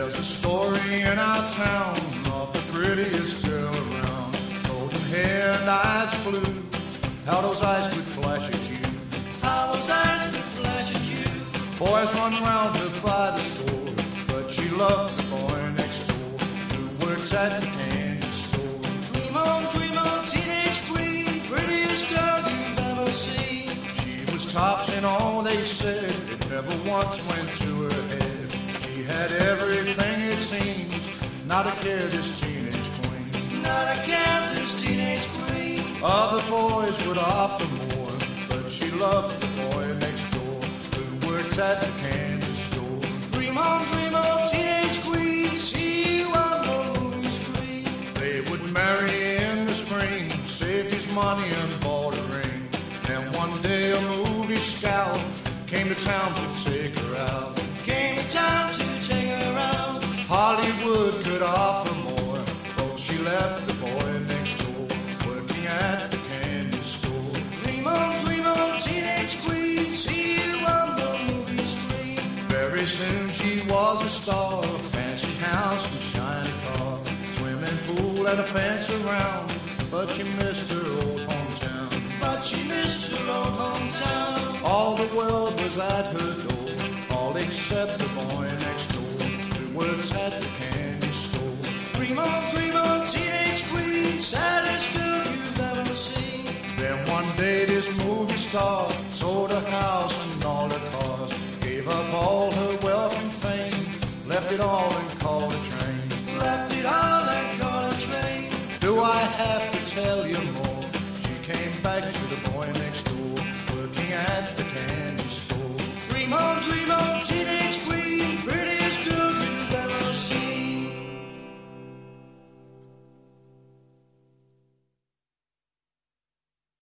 There's a story in our town of the prettiest girl around. Golden hair and eyes blue. How those eyes could flash at you. How those eyes could flash at you. Boys run round her by the store, but she loved the boy next door who works at the candy store. Dream on, teenage queen, prettiest girl you've ever seen. She was tops in all they said, it never once went to her head. She had everything it seems, not a care this teenage queen. Not a care this teenage queen. Other boys would offer more, but she loved the boy next door who works at the candy store. Dream on, teenage queen, see you on the movie screen. They would marry in the spring, saved his money and bought a ring. And one day a movie scout came to town to take her out. Came to town to take her out. Hollywood could offer more, so she left the boy next door working at the candy store. Dream on, teenage queen, see you on the movie screen. Very soon she was a star, a fancy house and shiny car, swimming pool and a fancy round, but she missed her old hometown. But she missed her old hometown. All the world was at her